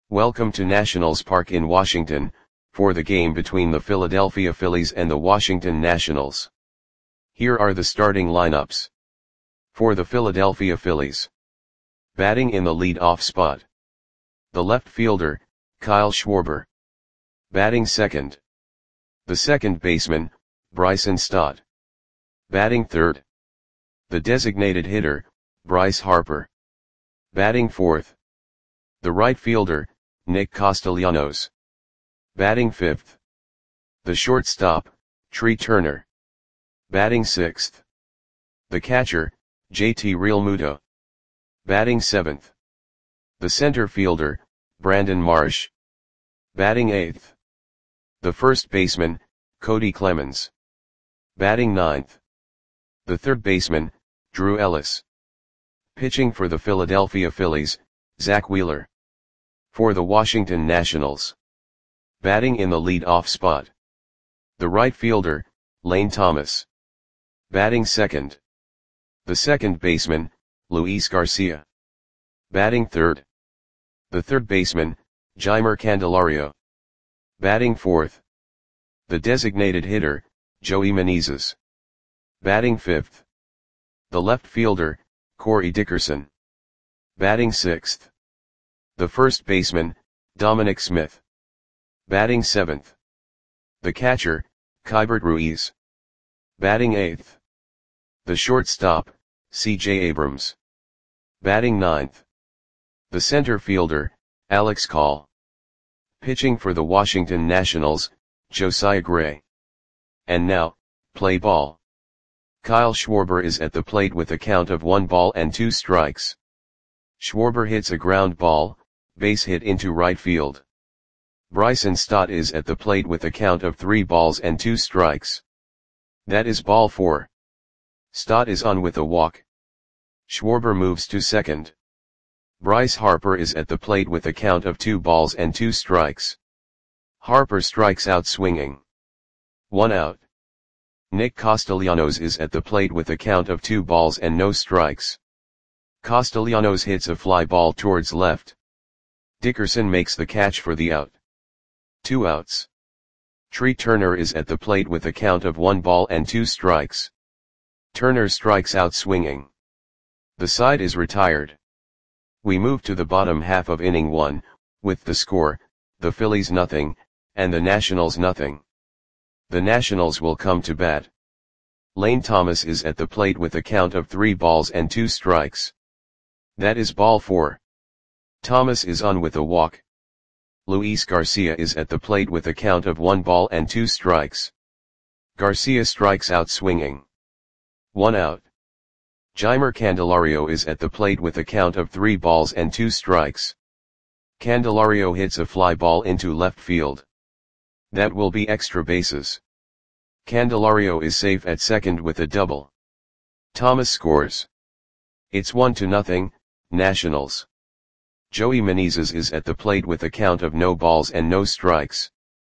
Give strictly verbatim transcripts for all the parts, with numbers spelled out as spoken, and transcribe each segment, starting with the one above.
Welcome to Nationals Park in Washington, for the game between the Philadelphia Phillies and the Washington Nationals. Here are the starting lineups. For the Philadelphia Phillies. Batting in the lead-off spot. The left fielder, Kyle Schwarber. Batting second. The second baseman, Bryson Stott. Batting third. The designated hitter, Bryce Harper. Batting fourth. The right fielder, Nick Castellanos. Batting fifth. The shortstop, Trea Turner. Batting sixth. The catcher, J T Realmuto. Batting seventh. The center fielder, Brandon Marsh. Batting eighth. The first baseman, Cody Clemens. Batting ninth. The third baseman, Drew Ellis. Pitching for the Philadelphia Phillies, Zack Wheeler. For the Washington Nationals. Batting in the lead-off spot. The right fielder, Lane Thomas. Batting second. The second baseman, Luis Garcia. Batting third. The third baseman, Jeimer Candelario. Batting fourth. The designated hitter, Joey Meneses. Batting fifth. The left fielder, Corey Dickerson. Batting sixth. The first baseman, Dominic Smith. Batting seventh. The catcher, Keibert Ruiz. Batting eighth. The shortstop, C J Abrams. Batting ninth. The center fielder, Alex Call. Pitching for the Washington Nationals, Josiah Gray. And now, play ball. Kyle Schwarber is at the plate with a count of one ball and two strikes. Schwarber hits a ground ball, base hit into right field. Bryson Stott is at the plate with a count of three balls and two strikes. That is ball four. Stott is on with a walk. Schwarber moves to second. Bryce Harper is at the plate with a count of two balls and two strikes. Harper strikes out swinging. One out. Nick Castellanos is at the plate with a count of two balls and no strikes. Castellanos hits a fly ball towards left. Dickerson makes the catch for the out. Two outs. Trea Turner is at the plate with a count of one ball and two strikes. Turner strikes out swinging. The side is retired. We move to the bottom half of inning one, with the score, the Phillies nothing, and the Nationals nothing. The Nationals will come to bat. Lane Thomas is at the plate with a count of three balls and two strikes. That is ball four. Thomas is on with a walk. Luis Garcia is at the plate with a count of one ball and two strikes. Garcia strikes out swinging. One out. Jeimer Candelario is at the plate with a count of three balls and two strikes. Candelario hits a fly ball into left field. That will be extra bases. Candelario is safe at second with a double. Thomas scores. It's one to nothing, Nationals. Joey Meneses is at the plate with a count of no balls and no strikes.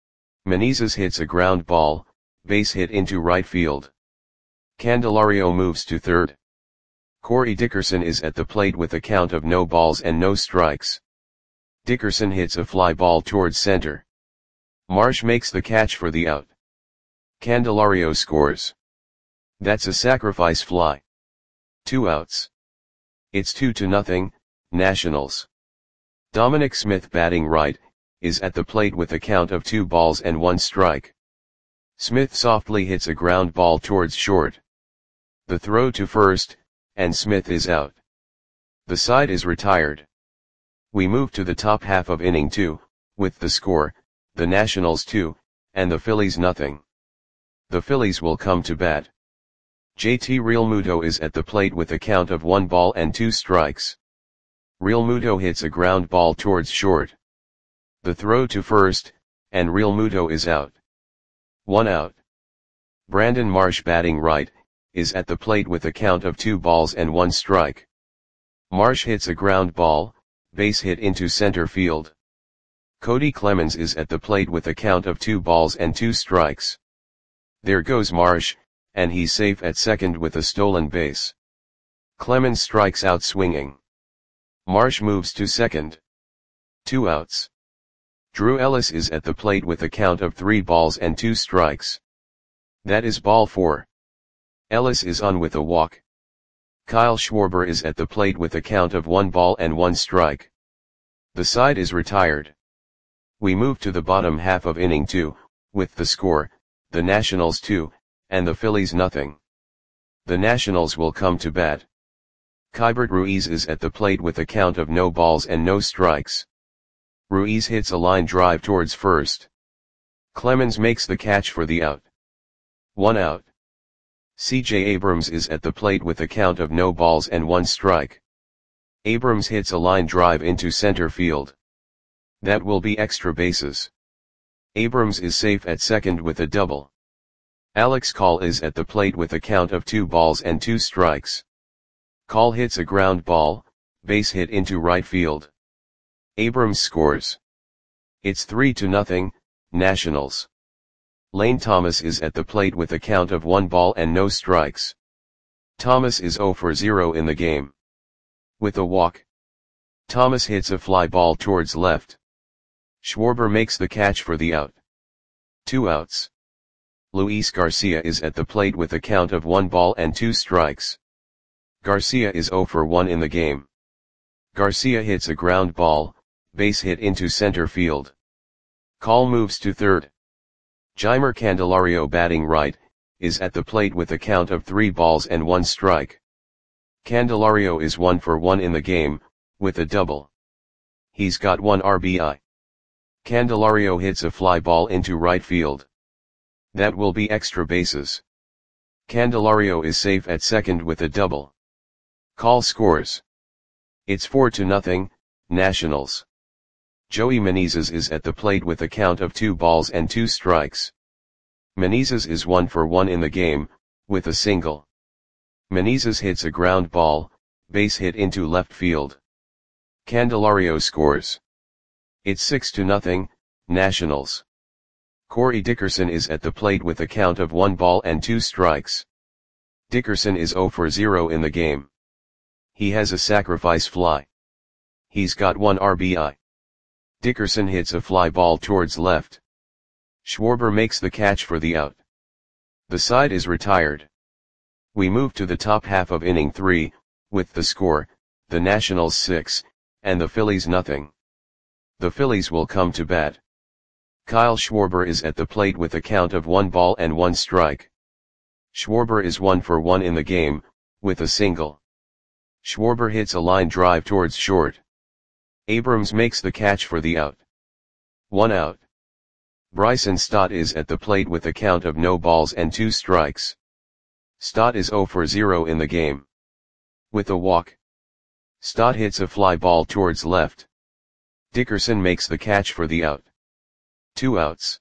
Meneses hits a ground ball, base hit into right field. Candelario moves to third. Corey Dickerson is at the plate with a count of no balls and no strikes. Dickerson hits a fly ball towards center. Marsh makes the catch for the out. Candelario scores. That's a sacrifice fly. Two outs. It's two to nothing, Nationals. Dominic Smith, batting right, is at the plate with a count of two balls and one strike. Smith softly hits a ground ball towards short. The throw to first, and Smith is out. The side is retired. We move to the top half of inning two, with the score, the Nationals two, and the Phillies nothing. The Phillies will come to bat. J T Realmuto is at the plate with a count of one ball and two strikes. Realmuto hits a ground ball towards short. The throw to first, and Realmuto is out. One out. Brandon Marsh, batting right, is at the plate with a count of two balls and one strike. Marsh hits a ground ball, base hit into center field. Cody Clemens is at the plate with a count of two balls and two strikes. There goes Marsh, and he's safe at second with a stolen base. Clemens strikes out swinging. Marsh moves to second. Two outs. Drew Ellis is at the plate with a count of three balls and two strikes. That is ball four. Ellis is on with a walk. Kyle Schwarber is at the plate with a count of one ball and one strike. The side is retired. We move to the bottom half of inning two, with the score, the Nationals two, and the Phillies nothing. The Nationals will come to bat. Keibert Ruiz is at the plate with a count of no balls and no strikes. Ruiz hits a line drive towards first. Clemens makes the catch for the out. One out. C J Abrams is at the plate with a count of no balls and one strike. Abrams hits a line drive into center field. That will be extra bases. Abrams is safe at second with a double. Alex Call is at the plate with a count of two balls and two strikes. Call hits a ground ball, base hit into right field. Abrams scores. It's three to nothing, Nationals. Lane Thomas is at the plate with a count of one ball and no strikes. Thomas is zero for zero in the game. With a walk. Thomas hits a fly ball towards left. Schwarber makes the catch for the out. Two outs. Luis Garcia is at the plate with a count of one ball and two strikes. Garcia is zero for one in the game. Garcia hits a ground ball, base hit into center field. Call moves to third. Jeimer Candelario, batting right, is at the plate with a count of three balls and one strike. Candelario is one for one in the game, with a double. He's got one R B I. Candelario hits a fly ball into right field. That will be extra bases. Candelario is safe at second with a double. Call scores. It's four to nothing, Nationals. Joey Menezes is at the plate with a count of two balls and two strikes. Menezes is one for one in the game, with a single. Menezes hits a ground ball, base hit into left field. Candelario scores. It's six to nothing, Nationals. Corey Dickerson is at the plate with a count of one ball and two strikes. Dickerson is zero for zero in the game. He has a sacrifice fly. He's got one R B I. Dickerson hits a fly ball towards left. Schwarber makes the catch for the out. The side is retired. We move to the top half of inning three, with the score, the Nationals six, and the Phillies nothing. The Phillies will come to bat. Kyle Schwarber is at the plate with a count of one ball and one strike. Schwarber is one for one in the game, with a single. Schwarber hits a line drive towards short. Abrams makes the catch for the out. One out. Bryson Stott is at the plate with a count of no balls and two strikes. Stott is zero for zero in the game. With a walk. Stott hits a fly ball towards left. Dickerson makes the catch for the out. Two outs.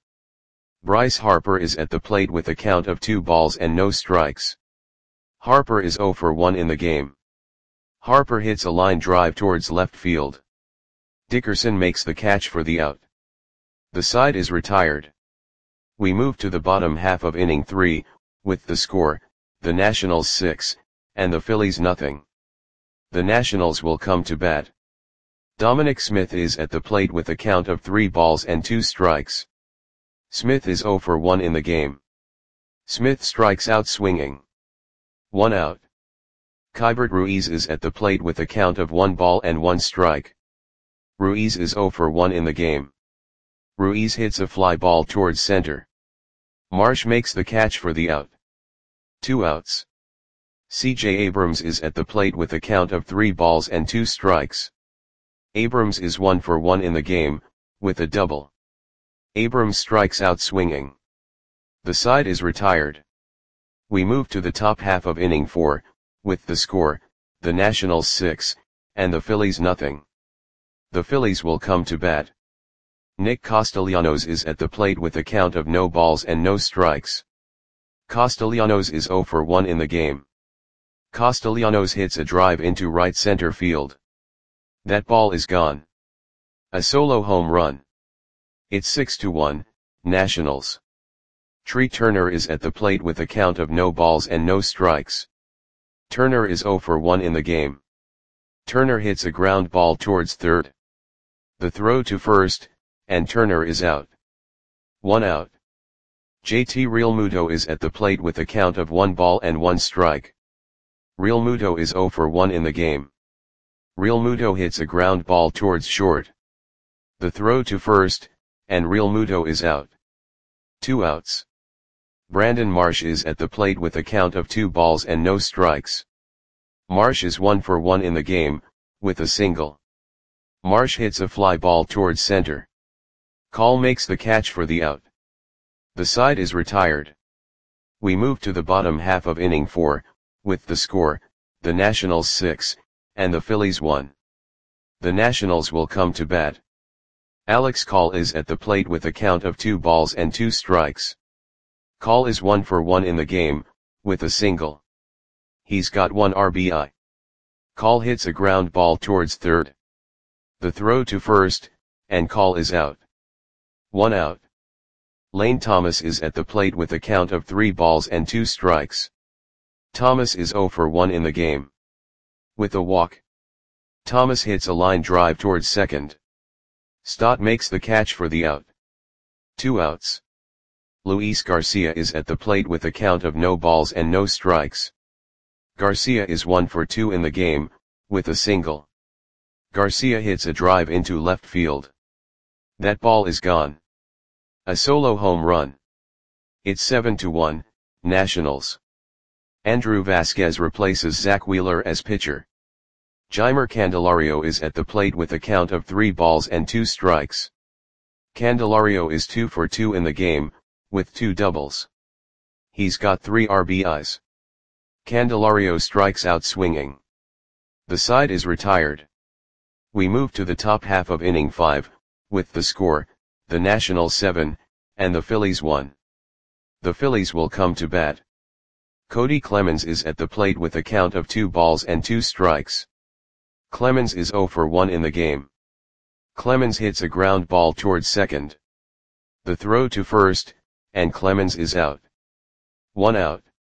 Bryce Harper is at the plate with a count of two balls and no strikes. Harper is zero for one in the game. Harper hits a line drive towards left field. Dickerson makes the catch for the out. The side is retired. We move to the bottom half of inning three, with the score, the Nationals six, and the Phillies nothing. The Nationals will come to bat. Dominic Smith is at the plate with a count of three balls and two strikes. Smith is zero for one in the game. Smith strikes out swinging. One out. Keibert Ruiz is at the plate with a count of one ball and one strike. Ruiz is zero for one in the game. Ruiz hits a fly ball towards center. Marsh makes the catch for the out. Two outs. C J Abrams is at the plate with a count of three balls and two strikes. Abrams is one for one in the game, with a double. Abrams strikes out swinging. The side is retired. We move to the top half of inning four, with the score, the Nationals six, and the Phillies nothing. The Phillies will come to bat. Nick Castellanos is at the plate with a count of no balls and no strikes. Castellanos is zero for one in the game. Castellanos hits a drive into right center field. That ball is gone. A solo home run. It's six to one, Nationals. Tree Turner is at the plate with a count of no balls and no strikes. Turner is zero for one in the game. Turner hits a ground ball towards third. The throw to first, and Turner is out. One out. J T Realmuto is at the plate with a count of one ball and one strike. Realmuto is zero for one in the game. Realmuto hits a ground ball towards short. The throw to first, and Realmuto is out. Two outs. Brandon Marsh is at the plate with a count of two balls and no strikes. Marsh is one for one in the game, with a single. Marsh hits a fly ball towards center. Call makes the catch for the out. The side is retired. We move to the bottom half of inning four, with the score, the Nationals six, and the Phillies one. The Nationals will come to bat. Alex Call is at the plate with a count of two balls and two strikes. Call is one for one in the game, with a single. He's got one R B I. Call hits a ground ball towards third. The throw to first, and Call is out. One out. Lane Thomas is at the plate with a count of three balls and two strikes. Thomas is zero for one in the game. With a walk. Thomas hits a line drive towards second. Stott makes the catch for the out. Two outs. Luis Garcia is at the plate with a count of no balls and no strikes. Garcia is one for two in the game, with a single. Garcia hits a drive into left field. That ball is gone. A solo home run. It's seven to one, Nationals. Andrew Vasquez replaces Zach Wheeler as pitcher. Jeimer Candelario is at the plate with a count of three balls and two strikes. Candelario is two for two in the game, with two doubles. He's got three R B Is. Candelario strikes out swinging. The side is retired. We move to the top half of inning five, with the score, the Nationals seven, and the Phillies one. The Phillies will come to bat. Cody Clemens is at the plate with a count of two balls and two strikes. Clemens is zero for one in the game. Clemens hits a ground ball towards second. The throw to first, and Clemens is out. One out.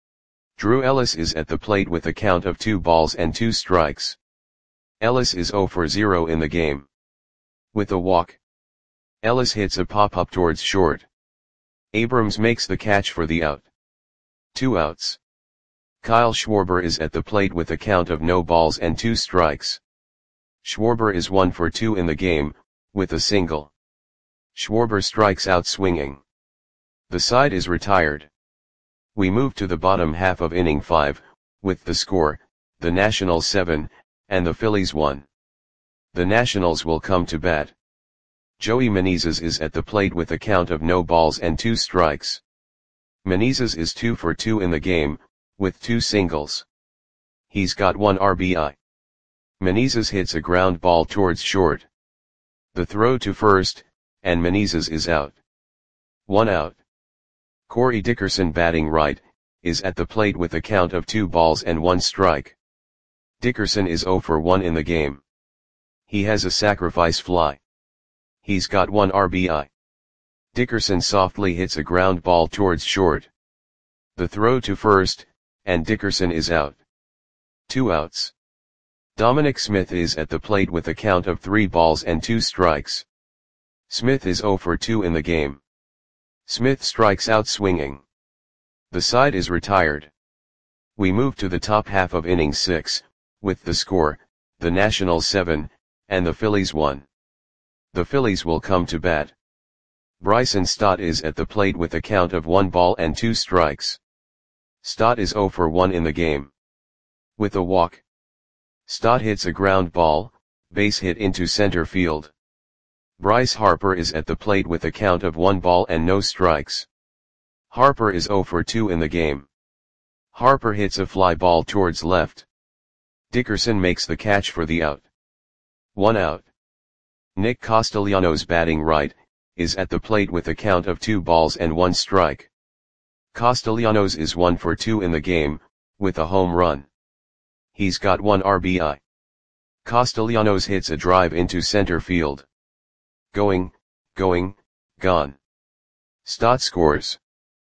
Drew Ellis is at the plate with a count of two balls and two strikes. Ellis is zero for zero in the game. With a walk. Ellis hits a pop-up towards short. Abrams makes the catch for the out. Two outs. Kyle Schwarber is at the plate with a count of no balls and two strikes. Schwarber is one for two in the game, with a single. Schwarber strikes out swinging. The side is retired. We move to the bottom half of inning five, with the score, the Nationals seven, and the Phillies one. The Nationals will come to bat. Joey Menezes is at the plate with a count of no balls and two strikes. Menezes is two for two in the game, with two singles. He's got one R B I. Menezes hits a ground ball towards short. The throw to first, and Menezes is out. One out. Corey Dickerson, batting right, is at the plate with a count of two balls and one strike. Dickerson is zero for one in the game. He has a sacrifice fly. He's got one R B I. Dickerson softly hits a ground ball towards short. The throw to first, and Dickerson is out. Two outs. Dominic Smith is at the plate with a count of three balls and two strikes. Smith is zero for two in the game. Smith strikes out swinging. The side is retired. We move to the top half of inning six, with the score, the Nationals seven, and the Phillies one. The Phillies will come to bat. Bryson Stott is at the plate with a count of one ball and two strikes. Stott is zero for one in the game. With a walk. Stott hits a ground ball, base hit into center field. Bryce Harper is at the plate with a count of one ball and no strikes. Harper is zero for two in the game. Harper hits a fly ball towards left. Dickerson makes the catch for the out. One out. Nick Castellanos, batting right, is at the plate with a count of two balls and one strike. Castellanos is one for two in the game, with a home run. He's got one R B I. Castellanos hits a drive into center field. Going, going, gone. Stott scores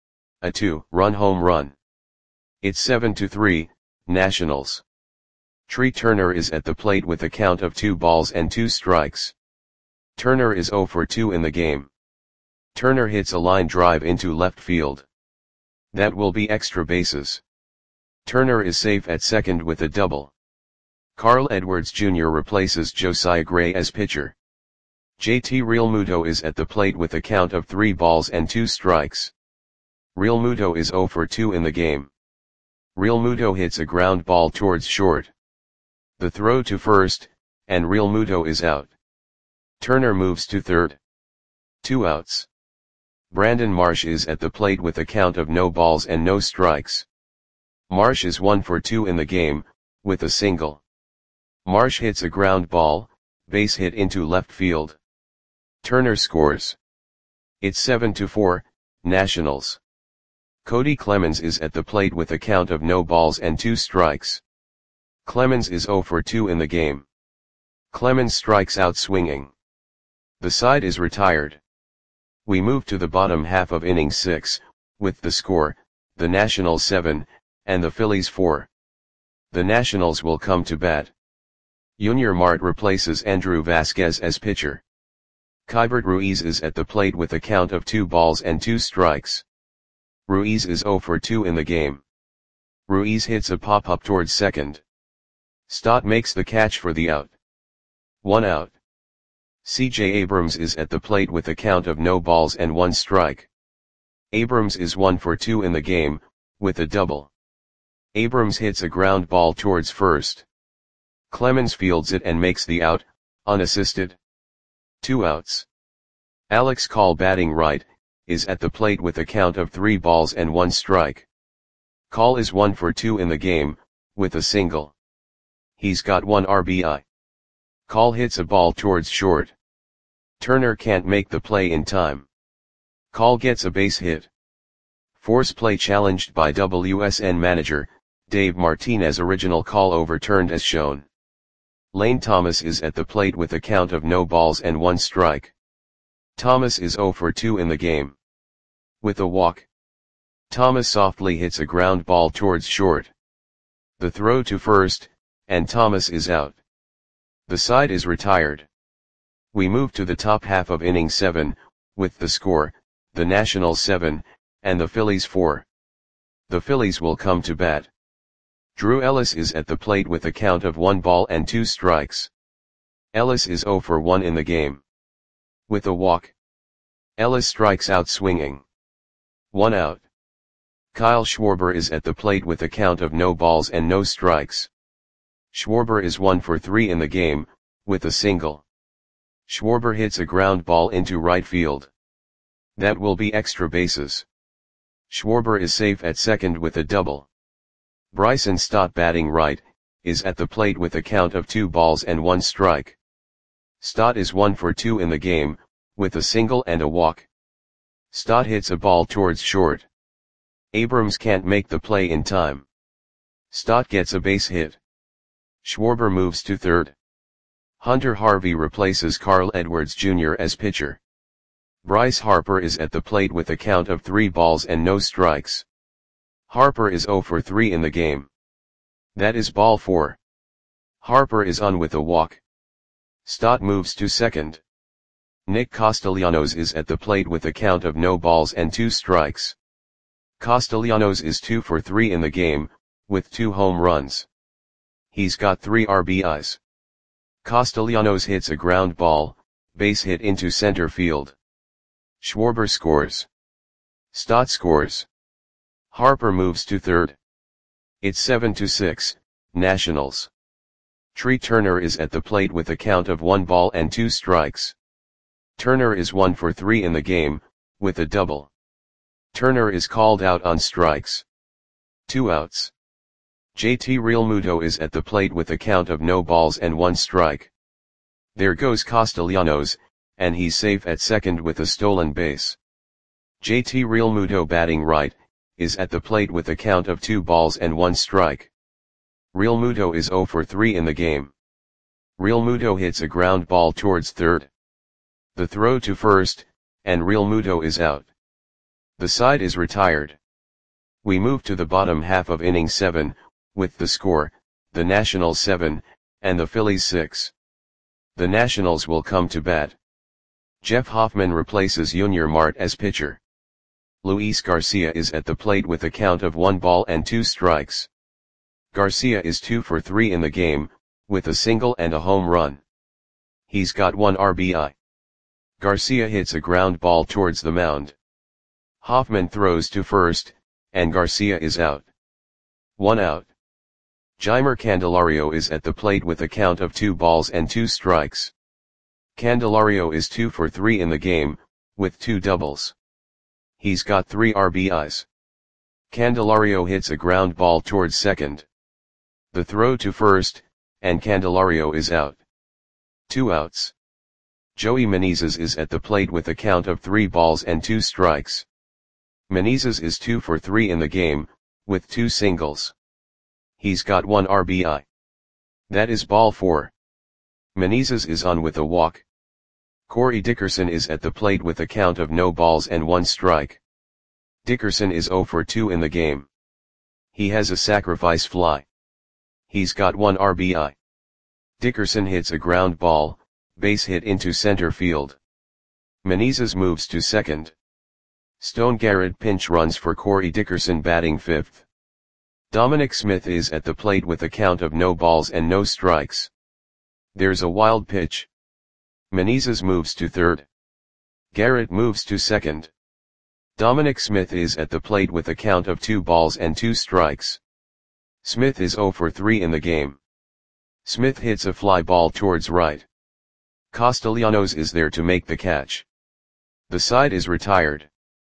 a two-run home run. It's seven to three, Nationals. Tree Turner is at the plate with a count of two balls and two strikes. Turner is zero for two in the game. Turner hits a line drive into left field. That will be extra bases. Turner is safe at second with a double. Carl Edwards Junior replaces Josiah Gray as pitcher. J T Realmuto is at the plate with a count of three balls and two strikes. Realmuto is zero for two in the game. Realmuto hits a ground ball towards short. The throw to first, and Realmuto is out. Turner moves to third. Two outs. Brandon Marsh is at the plate with a count of no balls and no strikes. Marsh is one for two in the game, with a single. Marsh hits a ground ball, base hit into left field. Turner scores. It's seven to four, Nationals. Cody Clemens is at the plate with a count of no balls and two strikes. Clemens is zero for two in the game. Clemens strikes out swinging. The side is retired. We move to the bottom half of inning six, with the score, the Nationals seven, and the Phillies four. The Nationals will come to bat. Junior Marte replaces Andrew Vasquez as pitcher. Keibert Ruiz is at the plate with a count of two balls and two strikes. Ruiz is zero for two in the game. Ruiz hits a pop-up towards second. Stott makes the catch for the out. One out. C J Abrams is at the plate with a count of no balls and one strike. Abrams is one for two in the game, with a double. Abrams hits a ground ball towards first. Clemens fields it and makes the out, unassisted. Two outs. Alex Call, batting right, is at the plate with a count of three balls and one strike. Call is one for two in the game, with a single. He's got one R B I. Call hits a ball towards short. Turner can't make the play in time. Call gets a base hit. Force play challenged by W S N manager, Dave Martinez. Original call overturned as shown. Lane Thomas is at the plate with a count of no balls and one strike. Thomas is zero for two in the game. With a walk. Thomas softly hits a ground ball towards short. The throw to first, and Thomas is out. The side is retired. We move to the top half of inning seven, with the score, the Nationals seven, and the Phillies four. The Phillies will come to bat. Drew Ellis is at the plate with a count of one ball and two strikes. Ellis is zero for one in the game. With a walk. Ellis strikes out swinging. One out. Kyle Schwarber is at the plate with a count of no balls and no strikes. Schwarber is one for three in the game, with a single. Schwarber hits a ground ball into right field. That will be extra bases. Schwarber is safe at second with a double. Bryson Stott, batting right, is at the plate with a count of two balls and one strike. Stott is one for two in the game, with a single and a walk. Stott hits a ball towards short. Abrams can't make the play in time. Stott gets a base hit. Schwarber moves to third. Hunter Harvey replaces Carl Edwards Junior as pitcher. Bryce Harper is at the plate with a count of three balls and no strikes. Harper is zero for three in the game. That is ball four. Harper is on with a walk. Stott moves to second. Nick Castellanos is at the plate with a count of no balls and two strikes. Castellanos is two for three in the game, with two home runs. He's got three R B Is. Castellanos hits a ground ball, base hit into center field. Schwarber scores. Stott scores. Harper moves to third. It's seven to six, Nationals. Tree Turner is at the plate with a count of one ball and two strikes. Turner is one for three in the game, with a double. Turner is called out on strikes. Two outs. J T Realmuto is at the plate with a count of no balls and one strike. There goes Castellanos, and he's safe at second with a stolen base. J T Realmuto, batting right, is at the plate with a count of two balls and one strike. Realmuto is zero for three in the game. Realmuto hits a ground ball towards third. The throw to first, and Realmuto is out. The side is retired. We move to the bottom half of inning seven, with the score, the Nationals seven, and the Phillies six. The Nationals will come to bat. Jeff Hoffman replaces Junior Mart as pitcher. Luis Garcia is at the plate with a count of one ball and two strikes. Garcia is two for three in the game, with a single and a home run. He's got one R B I. Garcia hits a ground ball towards the mound. Hoffman throws to first, and Garcia is out. One out. Jeimer Candelario is at the plate with a count of two balls and two strikes. Candelario is two for three in the game, with two doubles. He's got three R B Is. Candelario hits a ground ball towards second. The throw to first, and Candelario is out. Two outs. Joey Menezes is at the plate with a count of three balls and two strikes. Menezes is two for three in the game, with two singles. He's got one R B I. That is ball four. Menezes is on with a walk. Corey Dickerson is at the plate with a count of no balls and one strike. Dickerson is zero for two in the game. He has a sacrifice fly. He's got one R B I. Dickerson hits a ground ball, base hit into center field. Menezes moves to second. Stone Garrett pinch runs for Corey Dickerson batting fifth. Dominic Smith is at the plate with a count of no balls and no strikes. There's a wild pitch. Menezes moves to third. Garrett moves to second. Dominic Smith is at the plate with a count of two balls and two strikes. Smith is zero for three in the game. Smith hits a fly ball towards right. Castellanos is there to make the catch. The side is retired.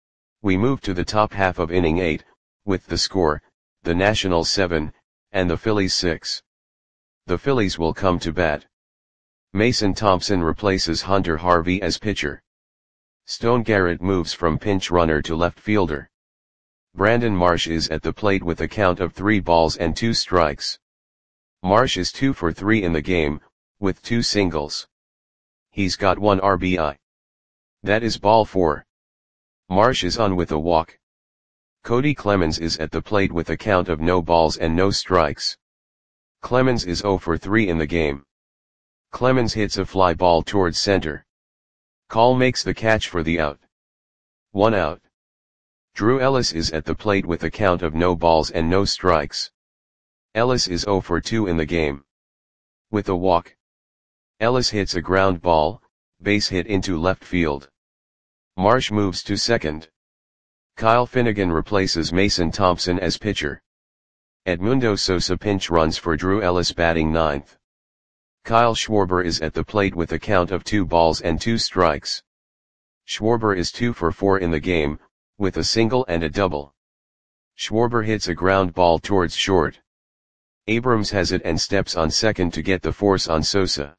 We move to the top half of inning eight, with the score, the Nationals seven, and the Phillies six. The Phillies will come to bat. Mason Thompson replaces Hunter Harvey as pitcher. Stone Garrett moves from pinch runner to left fielder. Brandon Marsh is at the plate with a count of three balls and two strikes. Marsh is two for three in the game, with two singles. He's got one R B I. That is ball four. Marsh is on with a walk. Cody Clemens is at the plate with a count of no balls and no strikes. Clemens is zero for three in the game. Clemens hits a fly ball towards center. Call makes the catch for the out. One out. Drew Ellis is at the plate with a count of no balls and no strikes. Ellis is zero for two in the game. With a walk. Ellis hits a ground ball, base hit into left field. Marsh moves to second. Kyle Finnegan replaces Mason Thompson as pitcher. Edmundo Sosa pinch runs for Drew Ellis batting ninth. Kyle Schwarber is at the plate with a count of two balls and two strikes. Schwarber is two for four in the game, with a single and a double. Schwarber hits a ground ball towards short. Abrams has it and steps on second to get the force on Sosa.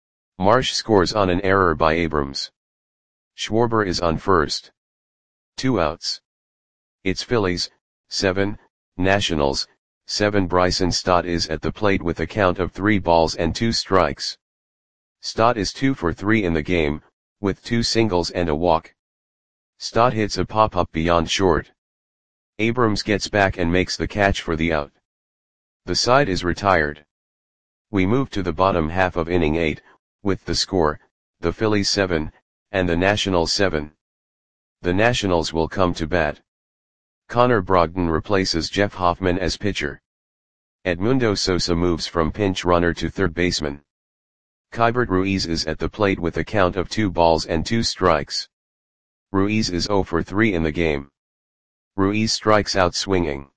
Marsh scores on an error by Abrams. Schwarber is on first. Two outs. It's Phillies, seven, Nationals, seven. Bryson Stott is at the plate with a count of three balls and two strikes. Stott is two for three in the game, with two singles and a walk. Stott hits a pop-up beyond short. Abrams gets back and makes the catch for the out. The side is retired. We move to the bottom half of inning eight, with the score, the Phillies seven, and the Nationals seven. The Nationals will come to bat. Connor Brogdon replaces Jeff Hoffman as pitcher. Edmundo Sosa moves from pinch runner to third baseman. Keibert Ruiz is at the plate with a count of two balls and two strikes. Ruiz is zero for three in the game. Ruiz strikes out swinging.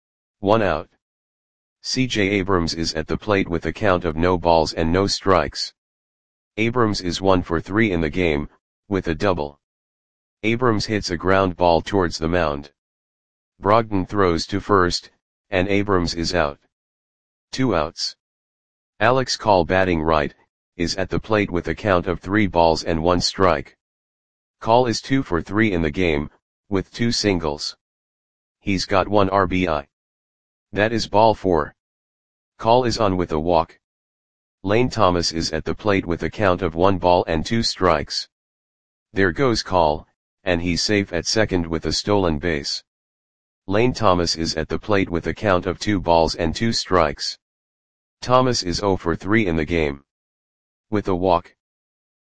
One out. C J Abrams is at the plate with a count of no balls and no strikes. Abrams is one for three in the game, with a double. Abrams hits a ground ball towards the mound. Brogdon throws to first, and Abrams is out. Two outs. Alex Call batting right, is at the plate with a count of three balls and one strike. Call is two for three in the game, with two singles. He's got one R B I. That is ball four. Call is on with a walk. Lane Thomas is at the plate with a count of one ball and two strikes. There goes Call, and he's safe at second with a stolen base. Lane Thomas is at the plate with a count of two balls and two strikes. Thomas is zero for three in the game. With a walk.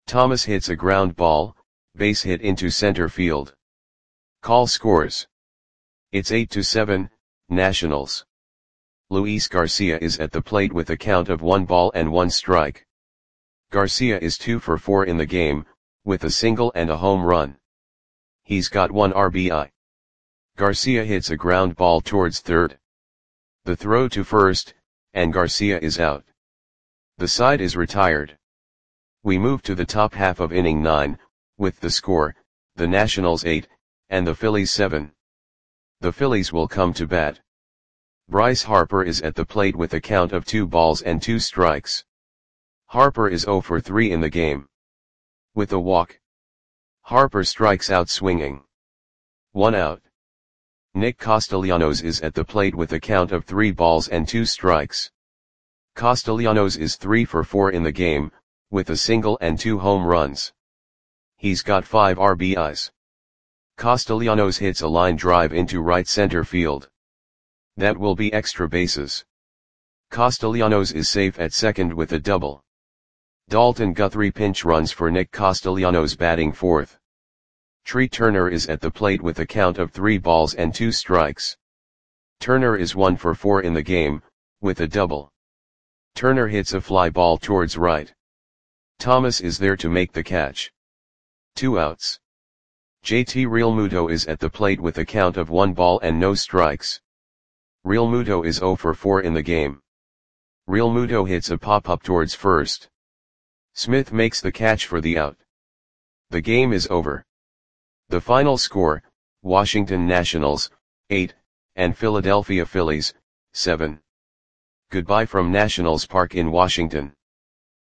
Thomas hits a ground ball, base hit into center field. Call scores. It's eight to seven, Nationals. Luis Garcia is at the plate with a count of one ball and one strike. Garcia is two for four in the game, with a single and a home run. He's got one R B I. Garcia hits a ground ball towards third. The throw to first, and Garcia is out. The side is retired. We move to the top half of inning nine, with the score, the Nationals eight, and the Phillies seven. The Phillies will come to bat. Bryce Harper is at the plate with a count of two balls and two strikes. Harper is zero for three in the game. With a walk. Harper strikes out swinging. One out. Nick Castellanos is at the plate with a count of three balls and two strikes. Castellanos is three for four in the game, with a single and two home runs. He's got five R B Is. Castellanos hits a line drive into right center field. That will be extra bases. Castellanos is safe at second with a double. Dalton Guthrie pinch runs for Nick Castellanos batting fourth. Tree Turner is at the plate with a count of three balls and two strikes. Turner is one for four in the game, with a double. Turner hits a fly ball towards right. Thomas is there to make the catch. Two outs. J T Realmuto is at the plate with a count of one ball and no strikes. Realmuto is zero for four in the game. Realmuto hits a pop-up towards first. Smith makes the catch for the out. The game is over. The final score, Washington Nationals, eight, and Philadelphia Phillies, seven. Goodbye from Nationals Park in Washington.